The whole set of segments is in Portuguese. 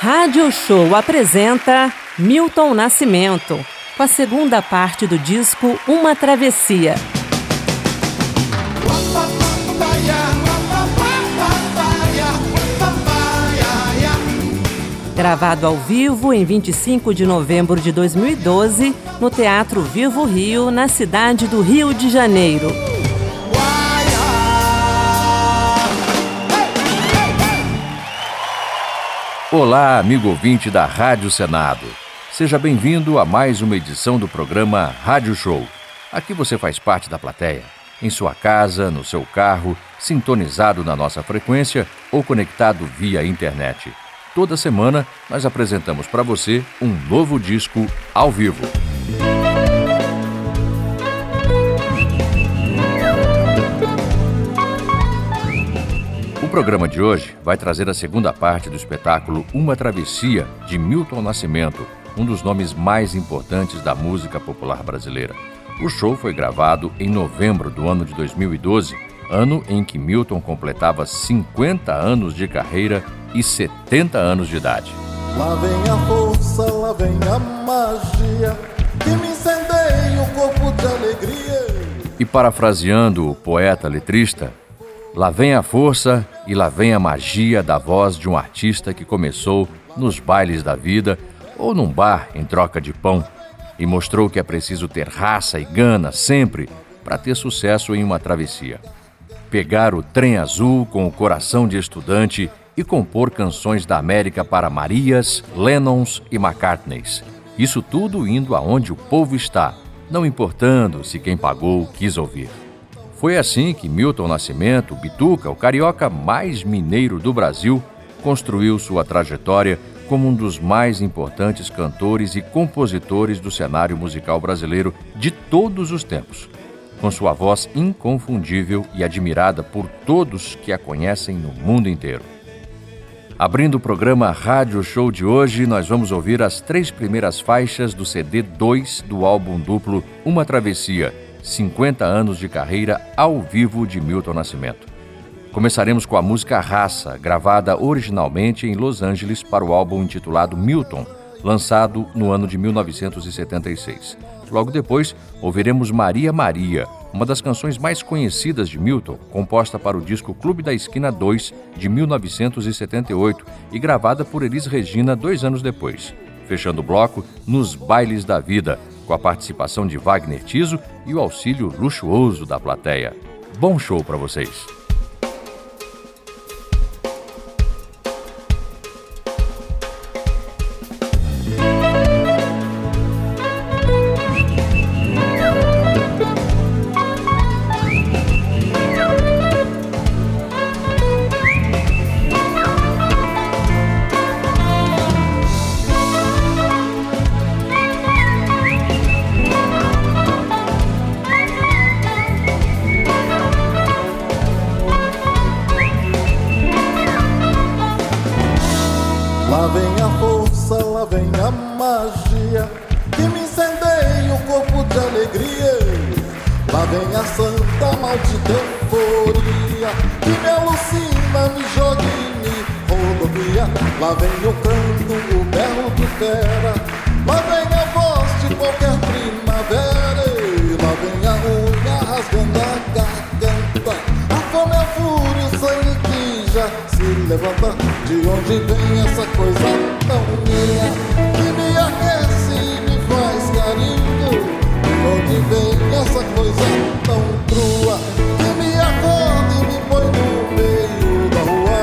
Rádio Show apresenta Milton Nascimento, com a segunda parte do disco Uma Travessia. Gravado ao vivo em 25 de novembro de 2012, no Teatro Vivo Rio, na cidade do Rio de Janeiro. Olá, amigo ouvinte da Rádio Senado. Seja bem-vindo a mais uma edição do programa Rádio Show. Aqui você faz parte da plateia, em sua casa, no seu carro, sintonizado na nossa frequência ou conectado via internet. Toda semana nós apresentamos para você um novo disco ao vivo. O programa de hoje vai trazer a segunda parte do espetáculo Uma Travessia, de Milton Nascimento, um dos nomes mais importantes da música popular brasileira. O show foi gravado em novembro do ano de 2012, ano em que Milton completava 50 anos de carreira e 70 anos de idade. Lá vem a força, lá vem a magia, que me incendeia o corpo de alegria. E parafraseando o poeta letrista, lá vem a força e lá vem a magia da voz de um artista que começou nos bailes da vida ou num bar em troca de pão e mostrou que é preciso ter raça e gana sempre para ter sucesso em uma travessia. Pegar o trem azul com o coração de estudante e compor canções da América para Marias, Lennons e McCartneys. Isso tudo indo aonde o povo está, não importando se quem pagou quis ouvir. Foi assim que Milton Nascimento, Bituca, o carioca mais mineiro do Brasil, construiu sua trajetória como um dos mais importantes cantores e compositores do cenário musical brasileiro de todos os tempos, com sua voz inconfundível e admirada por todos que a conhecem no mundo inteiro. Abrindo o programa Rádio Show de hoje, nós vamos ouvir as 3 primeiras faixas do CD 2 do álbum duplo Uma Travessia, 50 anos de carreira ao vivo de Milton Nascimento. Começaremos com a música Raça, gravada originalmente em Los Angeles para o álbum intitulado Milton, lançado no ano de 1976. Logo depois, ouviremos Maria Maria, uma das canções mais conhecidas de Milton, composta para o disco Clube da Esquina 2, de 1978, e gravada por Elis Regina 2 anos depois. Fechando o bloco, Nos Bailes da Vida, com a participação de Wagner Tiso e o auxílio luxuoso da plateia. Bom show para vocês! Lá vem a força, lá vem a magia, que me incendeia o corpo de alegria. Lá vem a santa maldita euforia, que me alucina, me joga e me rodovia. Lá vem o canto, o berro de fera, lá vem a voz de qualquer primavera. E lá vem a unha rasgando a garganta, a fome, a fúria, o sangue que já se levanta. De onde vem essa coisa tão minha, que me aquece e me faz carinho? De onde vem essa coisa tão crua, que me acorda e me põe no meio da rua?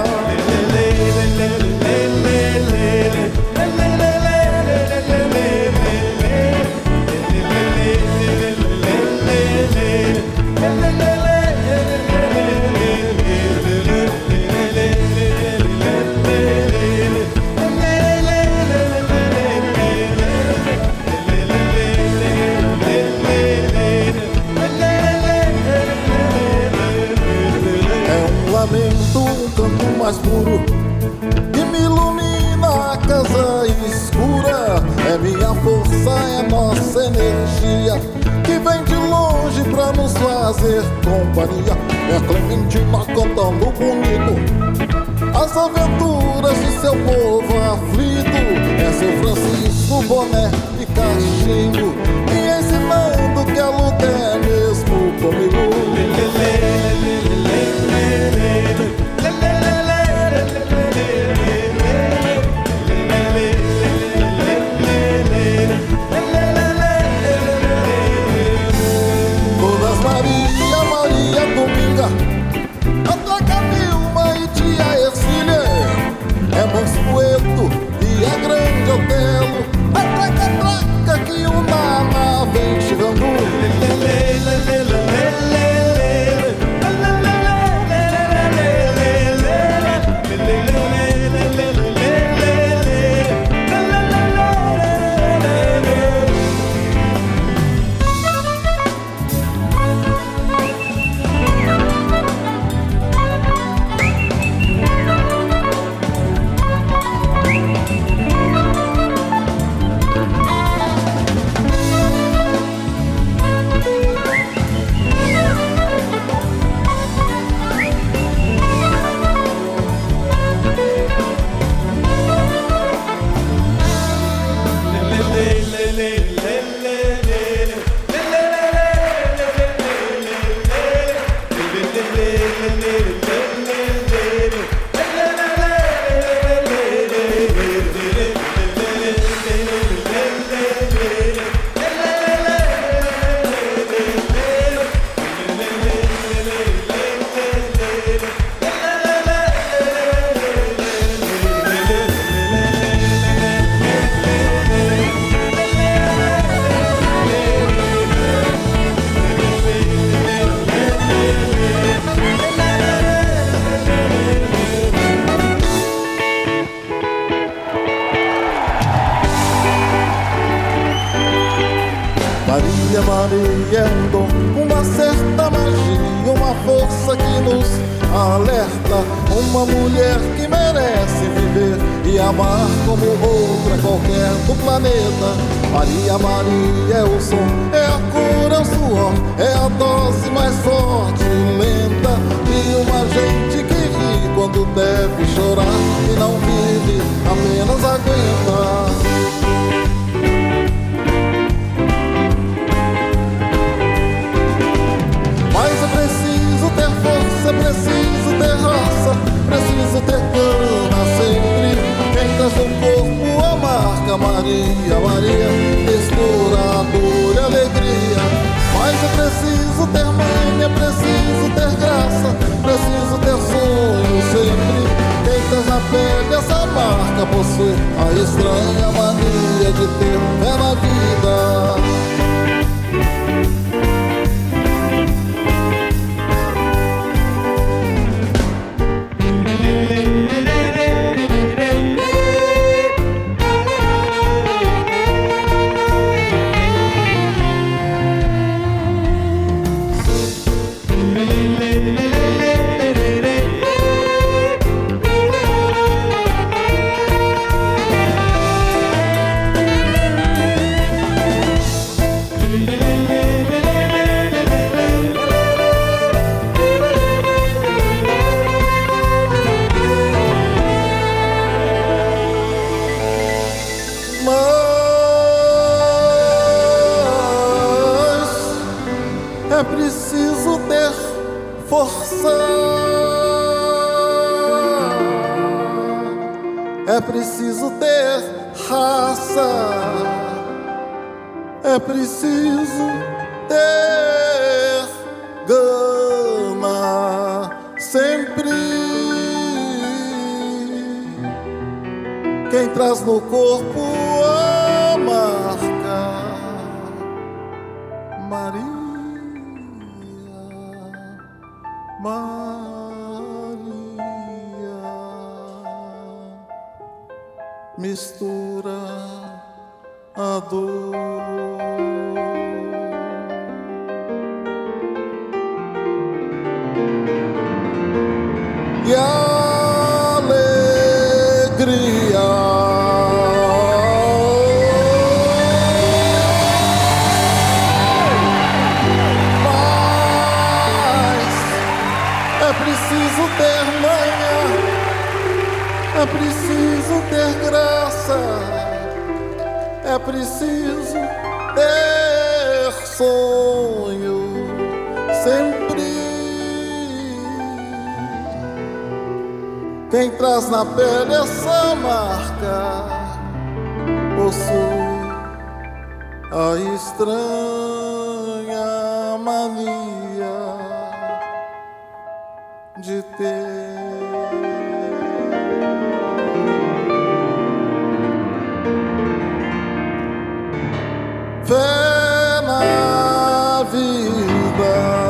Mais puro, que me ilumina a casa escura. É minha força, é nossa energia, que vem de longe pra nos fazer companhia. É a Clementina cantando comigo, as aventuras de seu povo aflito. É seu Francisco, boné e cachimbo, me ensinando que a luta é mesmo comigo. Todas Maria, Maria Dominga, Atraca Vilma e tia Ercília, é Mansueto e a grande Otelo, atraca, atraca que o Nana vem chegando. Maria, Maria é um dom, uma certa magia, uma força que nos alerta. Uma mulher que merece viver e amar como outra qualquer do planeta. Maria, Maria é o som, é a cor, é o suor, é a dose mais forte e lenta. E uma gente que ri quando deve chorar e não vive, apenas aguenta. Mas é preciso ter força, é preciso ter raça, preciso ter cana sempre. Quem traz no corpo a marca Maria, Maria, mistura a dor e a alegria. Mas é preciso ter mãe, é preciso ter graça, preciso ter sonho sempre. Quem traz na pele essa marca possui a estranha mania de ter fé na vida. É preciso ter força, é preciso ter raça, é preciso ter gana sempre. Quem traz no corpo a marca Maria, Maria, mistura a dor e a alegria. É preciso ter manhã, É preciso ter graça, é preciso ter sonho sempre. Quem traz na pele essa marca possui a estranha mania de ter fé na vida.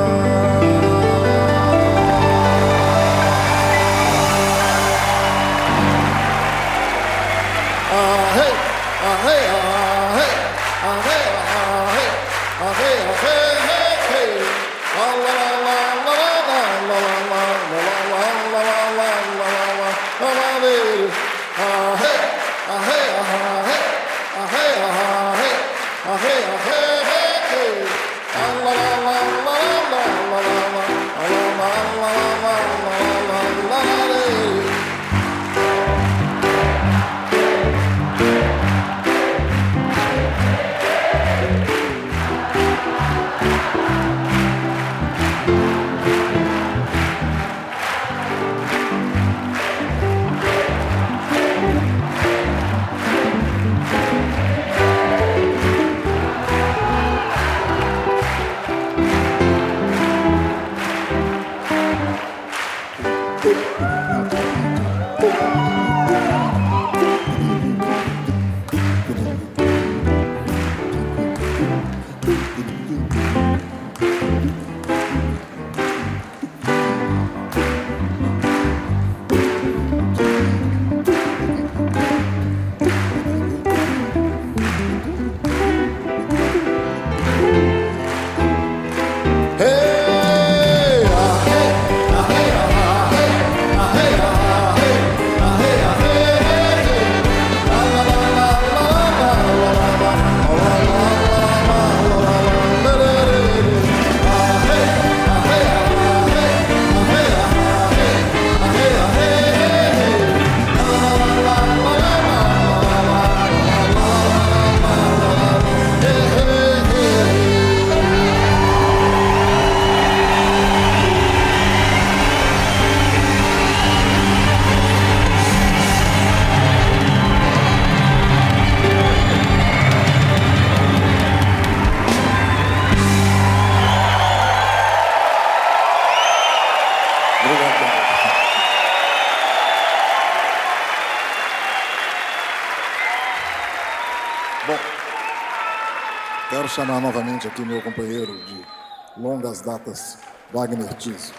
Quero chamar novamente aqui meu companheiro de longas datas, Wagner Tiso.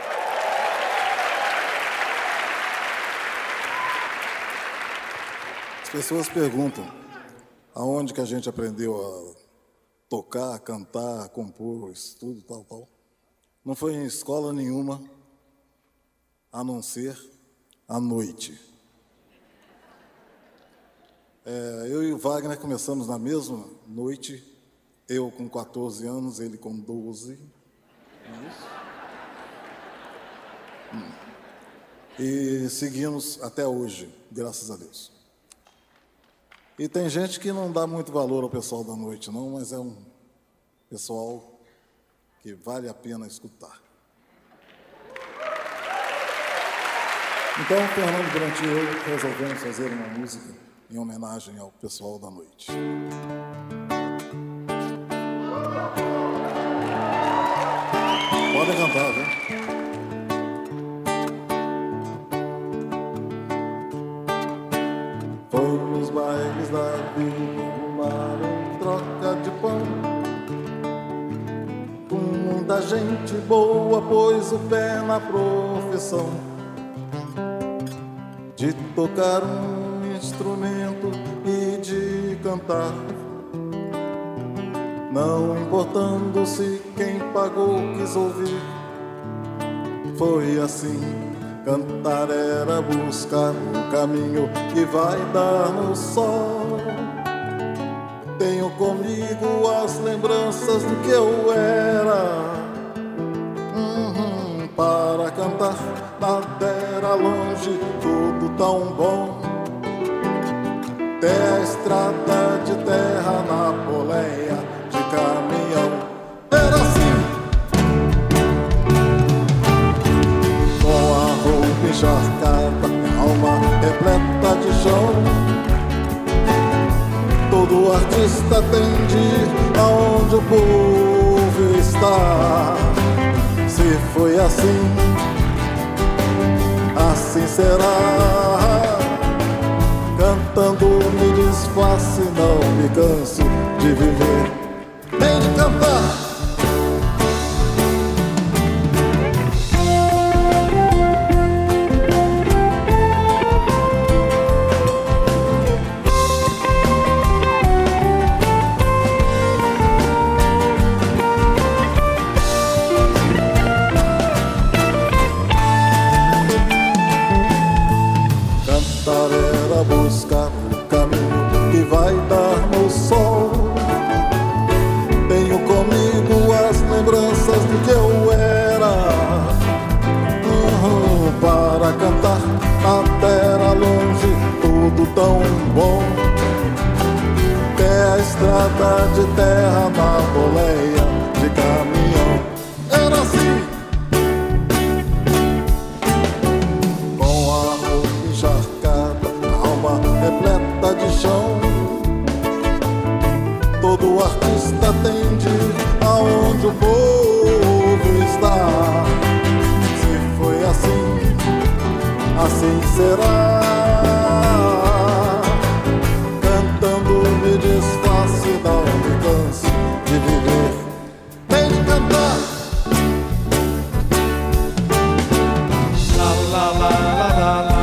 As pessoas perguntam aonde que a gente aprendeu a tocar, cantar, compor, isso tudo, tal. Não foi em escola nenhuma, a não ser à noite. Eu e o Wagner começamos na mesma noite, eu com 14 anos, ele com 12. E seguimos até hoje, graças a Deus. E tem gente que não dá muito valor ao pessoal da noite, não, mas é um pessoal que vale a pena escutar. Então, Fernando Brant e eu resolvemos fazer uma música em homenagem ao pessoal da noite. Podem cantar, viu? Foi nos bailes da vida, arrumaram troca de pão. Com muita gente boa, pôs o pé na profissão de tocar um instrumento e de cantar, não importando se quem pagou quis ouvir. Foi assim, cantar era buscar o caminho que vai dar no sol. Tenho comigo as lembranças do que eu era. Para cantar nada era terra longe, tudo tão bom. Tem a estrada de terra na boleia de caminhão. Era assim, com a roupa encharcada, alma repleta de chão. Todo artista tem de ir aonde o povo está. Se foi assim, assim será. Cantando me desfaço e não me canso de viver, nem de cantar. Buscar o caminho que vai dar no sol. Tenho comigo as lembranças do que eu era, para cantar na terra longe, tudo tão bom. Tem a estrada de terra na boleia de caminhão. Era assim, com a roupa encharcada, repleta de chão. Todo artista tem de ir aonde o povo está. Se foi assim, assim será. Cantando me desfaço e não me canso de viver, nem de cantar. La la la la la.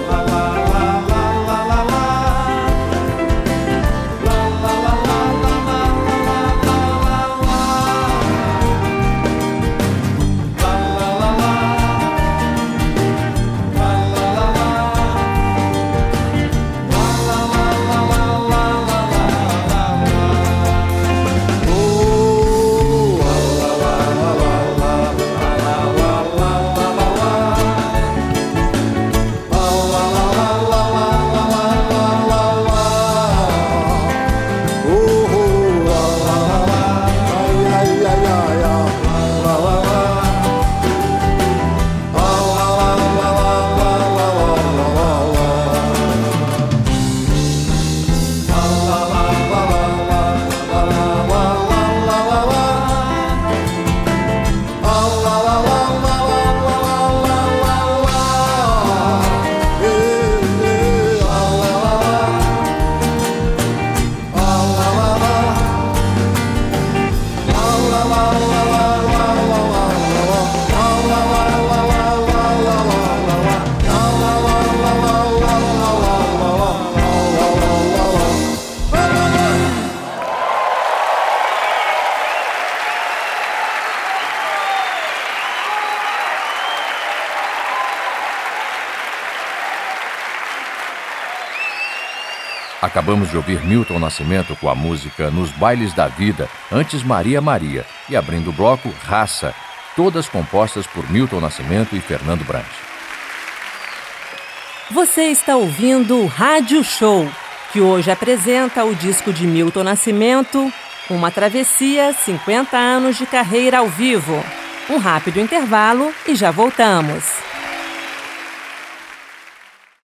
Acabamos de ouvir Milton Nascimento com a música Nos Bailes da Vida, antes Maria Maria, e abrindo o bloco Raça, todas compostas por Milton Nascimento e Fernando Brant. Você está ouvindo o Rádio Show, que hoje apresenta o disco de Milton Nascimento, Uma Travessia, 50 anos de carreira ao vivo. Um rápido intervalo e já voltamos.